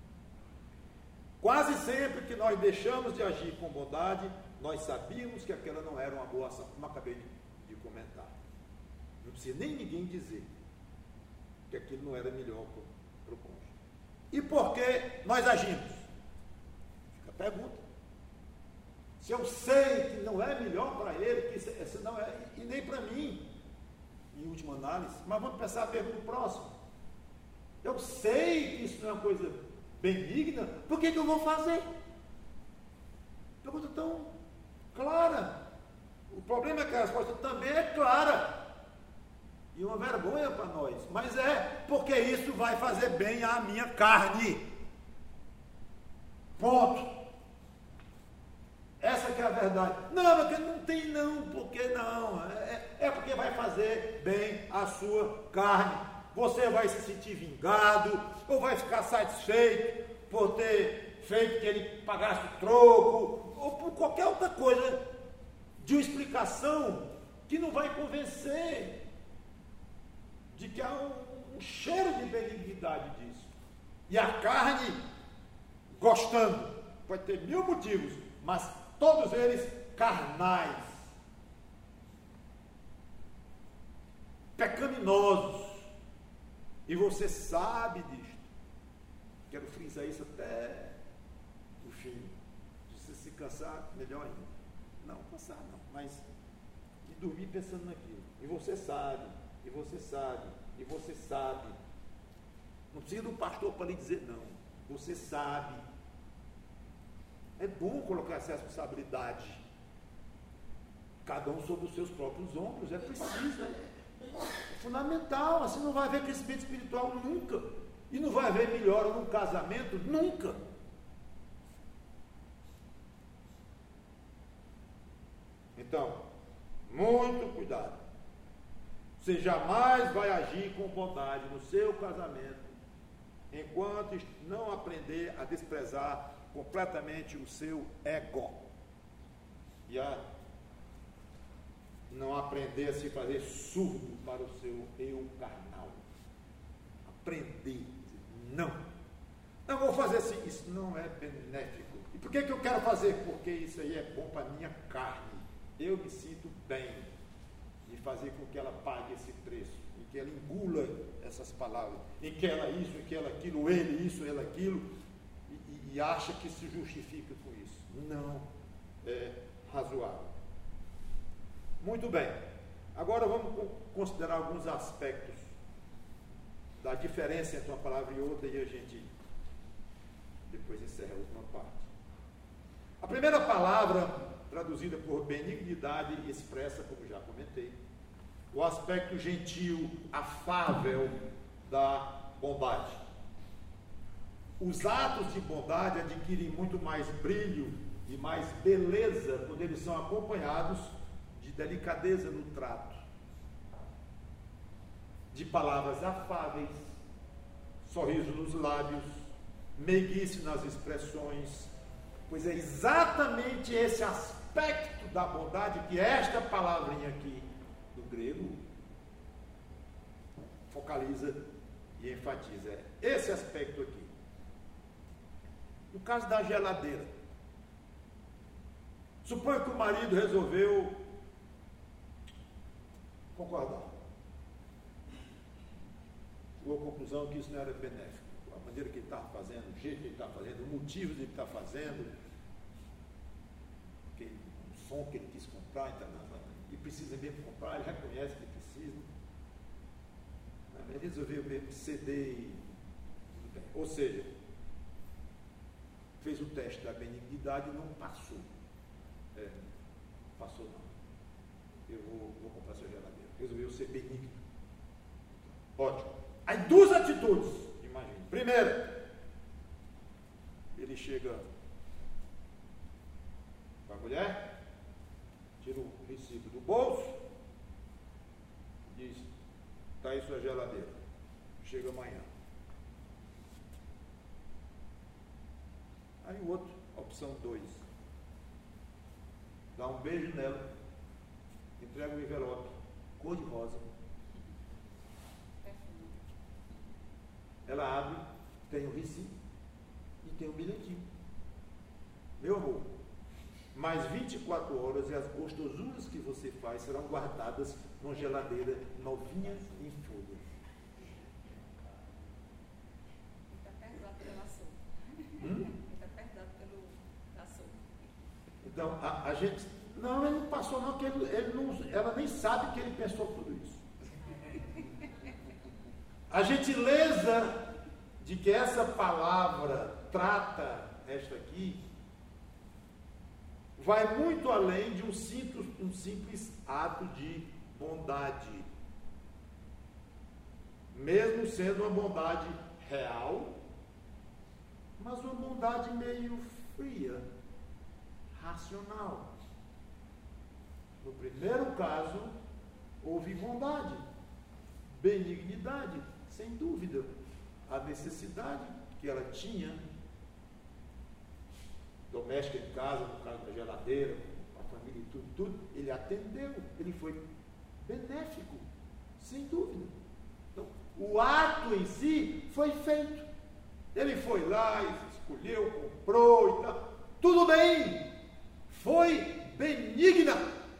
Quase sempre que nós deixamos de agir com bondade, nós sabíamos que aquela não era uma boa ação, como eu acabei de, de comentar. Não precisa nem ninguém dizer que aquilo não era melhor para o cônjuge. E por que nós agimos? Fica a pergunta. Se eu sei que não é melhor para ele, que isso, isso não é, e nem para mim, em última análise, mas vamos pensar a pergunta próxima. Eu sei que isso não é uma coisa benigna, por que, que eu vou fazer? Pergunta tão clara. O problema é que a resposta também é clara. E uma vergonha para nós. Mas é porque isso vai fazer bem à minha carne. Ponto. Essa que é a verdade. Não, porque não tem não, porque não. É, é porque vai fazer bem à sua carne. Você vai se sentir vingado, ou vai ficar satisfeito por ter feito que ele pagasse o troco, ou por qualquer outra coisa de uma explicação que não vai convencer de que há um, um cheiro de benignidade disso. E a carne gostando. Pode ter mil motivos, mas todos eles carnais, pecaminosos. E você sabe disto. Quero frisar isso até o fim. Se você se cansar, melhor ainda. Não, cansar não, mas e dormir pensando naquilo. E você sabe, e você sabe, e você sabe. Não precisa do pastor para lhe dizer não. Você sabe. É bom colocar essa responsabilidade. Cada um sobre os seus próprios ombros. É preciso, é fundamental. Assim não vai haver crescimento espiritual nunca. E não vai haver melhora num casamento nunca. Então, muito cuidado. Você jamais vai agir com bondade no seu casamento enquanto não aprender a desprezar completamente o seu ego e a não aprender a se fazer surdo para o seu eu carnal. Aprender, não, não vou fazer assim, isso não é benéfico. E por que, que eu quero fazer? Porque isso aí é bom para a minha carne. Eu me sinto bem de fazer com que ela pague esse preço, em que ela engula essas palavras, em que ela isso, em que ela aquilo, ele isso, ele aquilo, e, e acha que se justifica com isso. Não é razoável. Muito bem, agora vamos considerar alguns aspectos da diferença entre uma palavra e outra, e a gente depois encerra a última parte. A primeira palavra traduzida por benignidade, expressa, como já comentei, o aspecto gentil, afável da bondade. Os atos de bondade adquirem muito mais brilho e mais beleza quando eles são acompanhados de delicadeza no trato, de palavras afáveis, sorriso nos lábios, meiguice nas expressões, pois é exatamente esse aspecto da bondade que esta palavrinha aqui do grego focaliza e enfatiza. É esse aspecto aqui. No caso da geladeira, suponha que o marido resolveu concordar. Chegou à conclusão que isso não era benéfico. A maneira que ele estava fazendo, o jeito que ele estava fazendo, o motivo de ele estar fazendo, que, o som que ele quis comprar, então, e precisa mesmo comprar, ele reconhece que precisa. Ele resolveu mesmo ceder e... Ou seja, fez o teste da benignidade e não passou. É, não passou não. Eu vou, vou comprar essa geladeira. Resolveu ser benigno. Ótimo. Aí duas atitudes, imagine. Primeira, ele chega com a mulher, tira o recibo do bolso, diz, está aí sua geladeira, chega amanhã. Aí o outro, opção dois, dá um beijo nela, entrega um envelope, cor de rosa. Ela abre, tem o recibo e tem o bilhetinho. Meu amor, mais vinte e quatro horas e as gostosuras que você faz serão guardadas numa geladeira novinhas em folha. Está perdoado pelo açougue. Hum? Está perdoado pelo açougue. Então, a, a gente... Não, ele não passou não, porque ele, ele não, ela nem sabe que ele pensou tudo isso. A gentileza de que essa palavra trata, esta aqui, vai muito além de um simples, um simples ato de bondade. Mesmo sendo uma bondade real, mas uma bondade meio fria, racional. No primeiro caso, houve bondade, benignidade, sem dúvida, a necessidade que ela tinha, doméstica em casa, no caso da geladeira, a família e tudo, tudo, ele atendeu, ele foi benéfico, sem dúvida. Então, o ato em si foi feito. Ele foi lá, escolheu, comprou e tal, tudo bem, foi benigna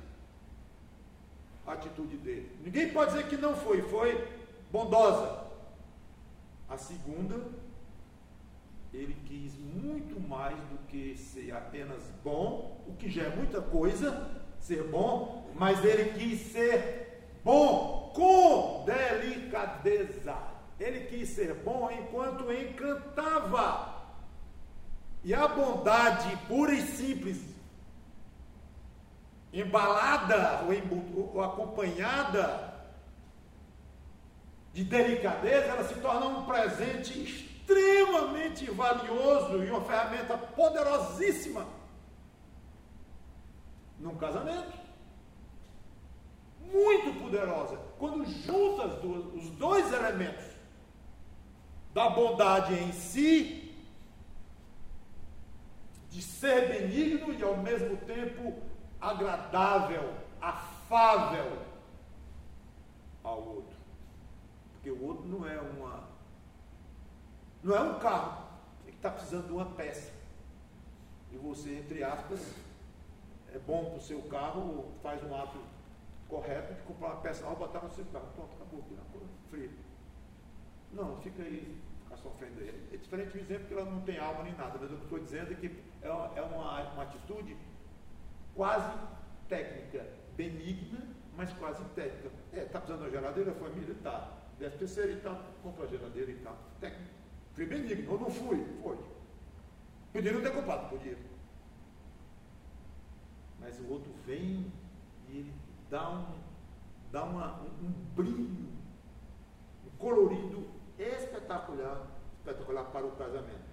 a atitude dele. Ninguém pode dizer que não foi, foi bondosa. A segunda, ele quis muito mais do que ser apenas bom, o que já é muita coisa, ser bom, mas ele quis ser bom com delicadeza. Ele quis ser bom enquanto encantava. E a bondade pura e simples, embalada ou, ou acompanhada de delicadeza, ela se torna um presente extremamente valioso e uma ferramenta poderosíssima num casamento. Muito poderosa. Quando junta as duas, os dois elementos da bondade em si, de ser benigno e ao mesmo tempo agradável, afável ao outro. Porque o outro não é uma não é um carro que está precisando de uma peça e você, entre aspas, é bom para o seu carro, faz um ato correto de comprar uma peça nova, botar no seu carro, pronto, acabou, frio. Não, fica aí, ficar sofrendo ele. É diferente do exemplo que ela não tem alma nem nada, mas o que eu estou dizendo é que é uma, é uma, uma atitude quase técnica, benigna, mas quase técnica. É, está precisando de uma geladeira, a família está. Deve ter ser e tal, compra a geladeira e tal. Técnico. Fui benigno, ou não fui? Foi. Podia não ter comprado, podia. Mas mas o outro vem e ele dá um, dá uma, um, um brilho, um colorido espetacular, espetacular para o casamento.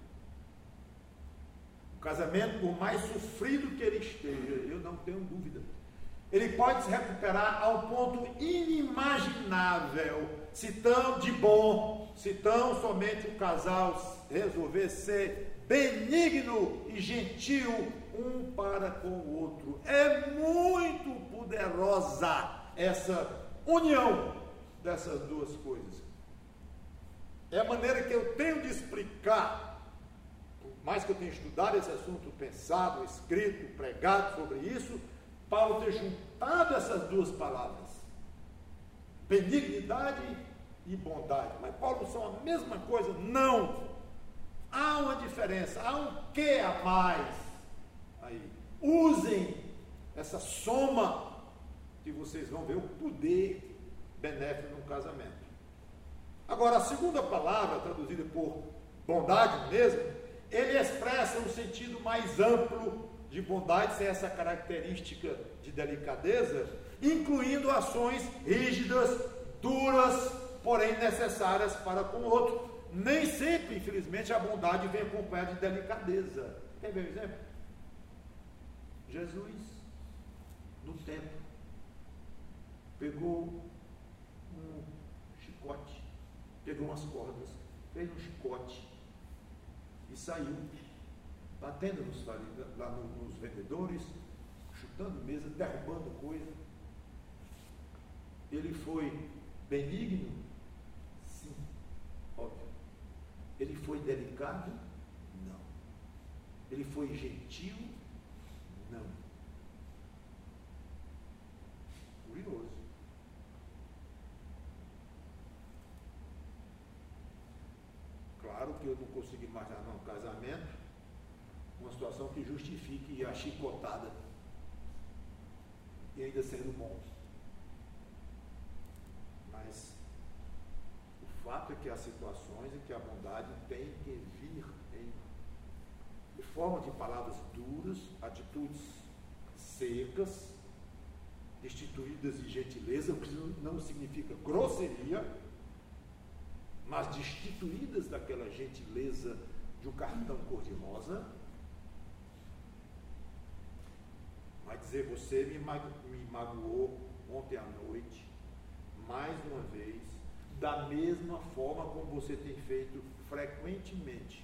O casamento, por mais sofrido que ele esteja, eu não tenho dúvida, ele pode se recuperar ao ponto inimaginável, se tão de bom, se tão somente o casal resolver ser benigno e gentil um para com o outro. É muito poderosa essa união dessas duas coisas. É a maneira que eu tenho de explicar, por mais que eu tenha estudado esse assunto, pensado, escrito, pregado sobre isso, Paulo ter juntado essas duas palavras, benignidade e bondade. Mas Paulo são a mesma coisa? Não! Há uma diferença, há um quê a mais aí. Usem essa soma que vocês vão ver o poder benéfico no casamento. Agora, a segunda palavra, traduzida por bondade mesmo, ele expressa um sentido mais amplo de bondade, sem essa característica de delicadeza, incluindo ações rígidas, duras, porém necessárias para com o outro. Nem sempre, infelizmente, a bondade vem acompanhada de delicadeza. Quer ver um exemplo? Jesus, no templo, pegou um chicote, pegou umas cordas, fez um chicote e saiu batendo nos, lá nos vendedores, chutando mesa, derrubando coisa. Ele foi benigno? Sim, óbvio. Ele foi delicado? Não. Ele foi gentil? Não. Curioso. Claro que eu não consigo imaginar num casamento uma situação que justifique a chicotada e ainda sendo bom. Mas o fato é que há situações em que a bondade tem que vir em, em forma de palavras duras, atitudes secas, destituídas de gentileza, o que não significa grosseria, mas destituídas daquela gentileza de um cartão cor-de-rosa. Vai dizer, você me, mago, me magoou ontem à noite, mais uma vez, da mesma forma como você tem feito frequentemente.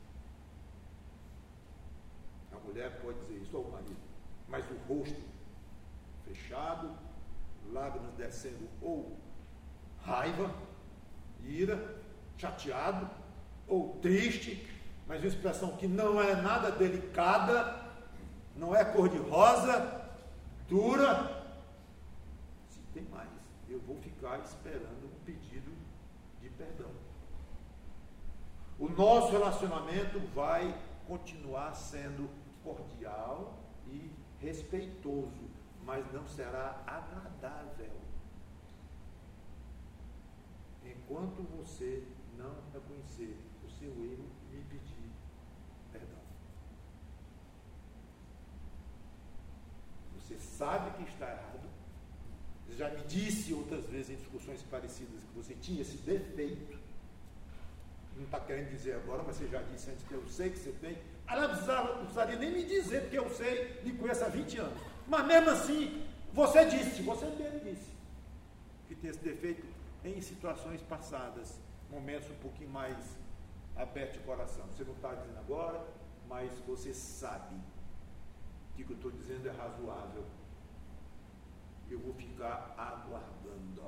A mulher pode dizer isso ao marido, mas o rosto fechado, lágrimas descendo, ou raiva, ira, chateado, ou triste, mas uma expressão que não é nada delicada, não é cor-de-rosa, dura. Se tem mais, eu vou ficar esperando um pedido de perdão. O nosso relacionamento vai continuar sendo cordial e respeitoso, mas não será agradável enquanto você não reconhecer o seu erro e me pedir perdão. Você sabe que está errado. Você já me disse outras vezes em discussões parecidas que você tinha esse defeito. Não está querendo dizer agora, mas você já disse antes que eu sei que você tem. Ela não precisaria nem me dizer, porque eu sei, me conheço há vinte anos. Mas mesmo assim, você disse, você mesmo disse que tem esse defeito em situações passadas, momentos um pouquinho mais abertos de coração. Você não está dizendo agora, mas você sabe que o que eu estou dizendo é razoável. Eu vou ficar aguardando.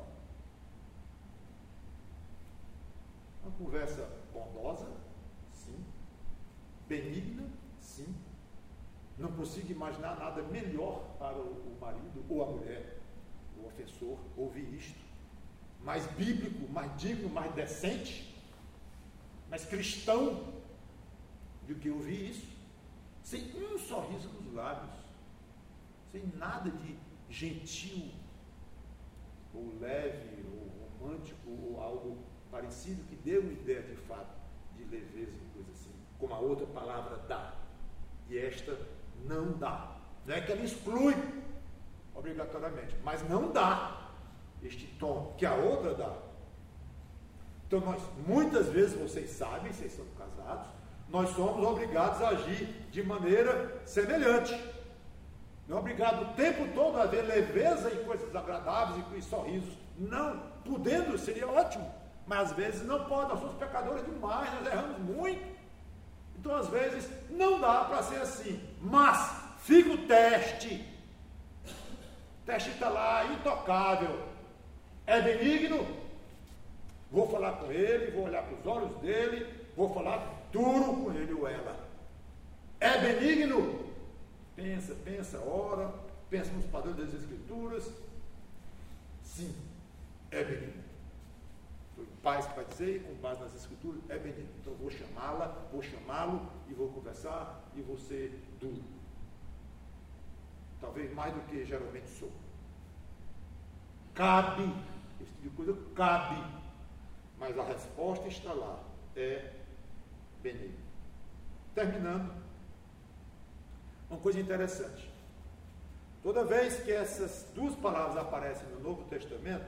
Uma conversa bondosa, sim. Benigna, sim. Não consigo imaginar nada melhor para o marido ou a mulher, o ofensor, ouvir isto. Mais bíblico, mais digno, mais decente, mais cristão do que ouvir isso. Sem um sorriso nos lábios, sem nada de gentil, ou leve, ou romântico, ou algo parecido que dê uma ideia de fato de leveza e coisa assim, como a outra palavra dá, e esta não dá. Não é que ela exclui obrigatoriamente, mas não dá este tom que a outra dá. Então, nós, muitas vezes, vocês sabem, vocês são casados, nós somos obrigados a agir de maneira semelhante. Não é obrigado o tempo todo a haver leveza e coisas agradáveis e, e sorrisos. Não, podendo, seria ótimo, mas às vezes não pode, nós somos pecadores demais, nós erramos muito. Então, às vezes, não dá para ser assim, mas fica o teste. O teste está lá, intocável. É benigno? Vou falar com ele, vou olhar para os olhos dele, vou falar duro com ele ou ela. É benigno? Pensa, pensa, ora, pensa nos padrões das Escrituras. Sim, é benigno. Foi o pai que vai dizer, com base nas Escrituras, é benigno. Então vou chamá-la, vou chamá-lo e vou conversar e vou ser duro. Talvez mais do que geralmente sou. Cabe, esse tipo de coisa cabe. Mas a resposta está lá, é benigno. Terminando, uma coisa interessante. Toda vez que essas duas palavras aparecem no Novo Testamento,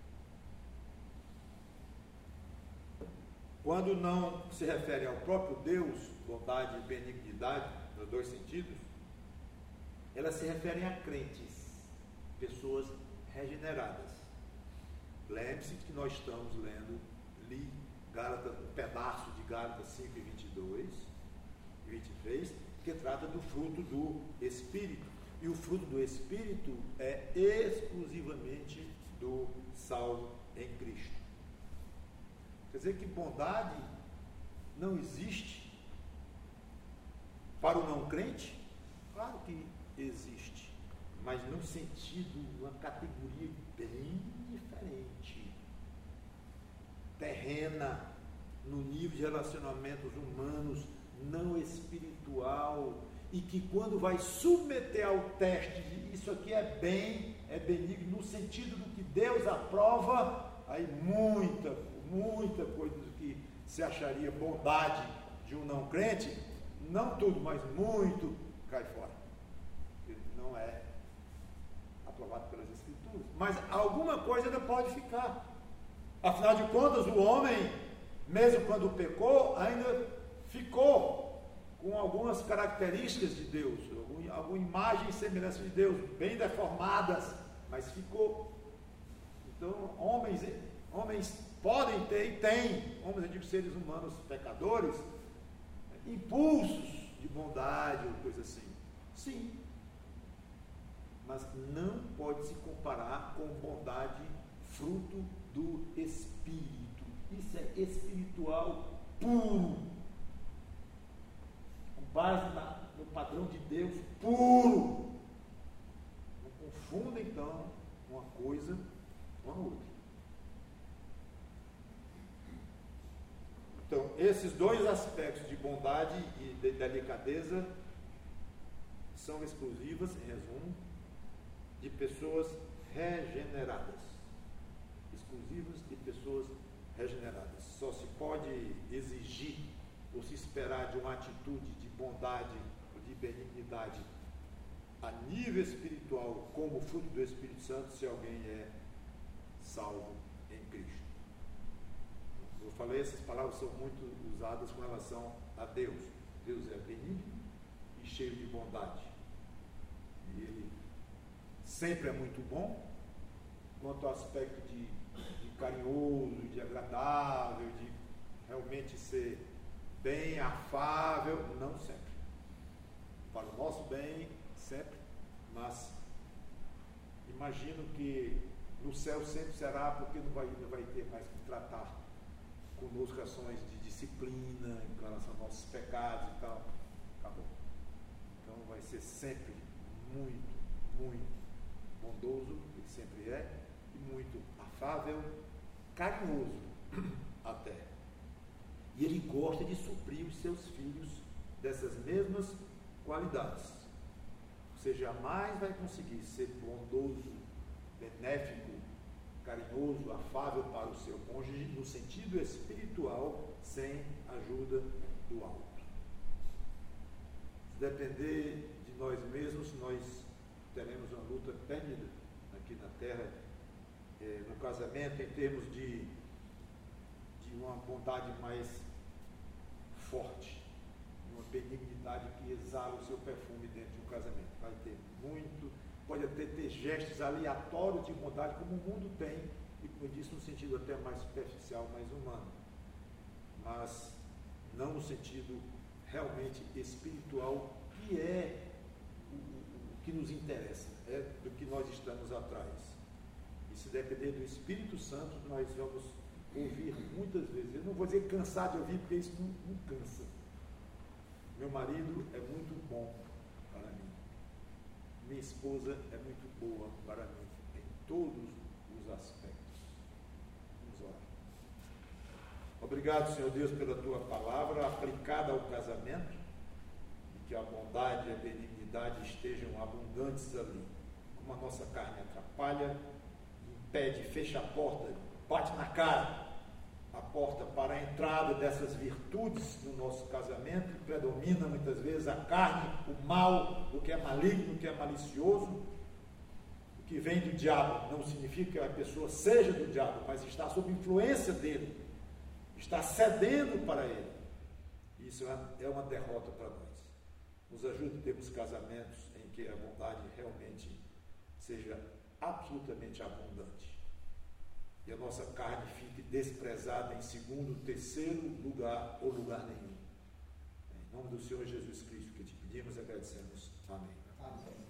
quando não se refere ao próprio Deus, bondade e benignidade, nos dois sentidos, elas se referem a crentes, pessoas regeneradas. Lembre-se que nós estamos lendo, li Gálatas, um pedaço de Gálatas cinco, vinte e dois e vinte e três, que trata do fruto do Espírito. E o fruto do Espírito é exclusivamente do salvo em Cristo. Quer dizer que bondade não existe para o não crente? Claro que existe, mas num sentido, uma categoria bem diferente, terrena, no nível de relacionamentos humanos, não espiritual, e que quando vai submeter ao teste de isso aqui é bem, é benigno, no sentido do que Deus aprova, aí muita, muita coisa do que se acharia bondade de um não crente, não tudo, mas muito, cai fora. Ele não é aprovado pelas Escrituras, mas alguma coisa ainda pode ficar. Afinal de contas, o homem, mesmo quando pecou, ainda ficou com algumas características de Deus, alguma, alguma imagem e semelhança de Deus, bem deformadas, mas ficou. Então, homens, homens podem ter e têm, homens, eu digo seres humanos pecadores, impulsos de bondade ou coisa assim. Sim. Mas não pode se comparar com bondade fruto do Espírito. Isso é espiritual puro, com base na, no padrão de Deus puro. Não confunda então uma coisa com a outra. Então, esses dois aspectos de bondade e de delicadeza são exclusivas, em resumo, de pessoas regeneradas. Exclusivas de pessoas regeneradas. Só se pode exigir ou se esperar de uma atitude de bondade ou de benignidade a nível espiritual, como fruto do Espírito Santo, se alguém é salvo em Cristo. Eu falei, essas palavras são muito usadas com relação a Deus. Deus é benigno e cheio de bondade. E Ele sempre é muito bom, quanto ao aspecto de, de carinhoso, de agradável, de realmente ser bem afável, não sempre. Para o nosso bem, sempre, mas imagino que no céu sempre será, porque não vai, não vai ter mais que tratar conosco ações de disciplina em relação aos nossos pecados e tal. Acabou. Então vai ser sempre muito, muito bondoso, ele sempre é, e muito afável, carinhoso até. E ele gosta de suprir os seus filhos dessas mesmas qualidades. Você jamais vai conseguir ser bondoso, benéfico, carinhoso, afável para o seu cônjuge no sentido espiritual sem ajuda do alto. Se depender de nós mesmos, nós teremos uma luta tênue aqui na Terra, é, no casamento, em termos de, de uma bondade mais forte, uma benignidade que exala o seu perfume dentro de um casamento. Vai ter muito, pode até ter gestos aleatórios de bondade, como o mundo tem, e como eu disse, no sentido até mais superficial, mais humano, mas não no sentido realmente espiritual, que é o, o que nos interessa, é do que nós estamos atrás. E se depender do Espírito Santo, nós vamos ouvir muitas vezes. Eu não vou dizer cansar de ouvir, porque isso não, não cansa. Meu marido é muito bom para mim. Minha esposa é muito boa para mim, em todos os aspectos. Vamos orar. Obrigado, Senhor Deus, pela Tua palavra aplicada ao casamento, e que a bondade e a benignidade estejam abundantes ali. Como a nossa carne atrapalha, impede, fecha a porta, bate na cara a porta para a entrada dessas virtudes no nosso casamento, e predomina muitas vezes a carne, o mal, o que é maligno, o que é malicioso, o que vem do diabo. Não significa que a pessoa seja do diabo, mas está sob influência dele, está cedendo para ele. Isso é uma derrota para nós. Nos ajude a termos casamentos em que a bondade realmente seja absolutamente abundante, e a nossa carne fique desprezada em segundo, terceiro lugar ou lugar nenhum. Em nome do Senhor Jesus Cristo que te pedimos e agradecemos. Amém. Amém.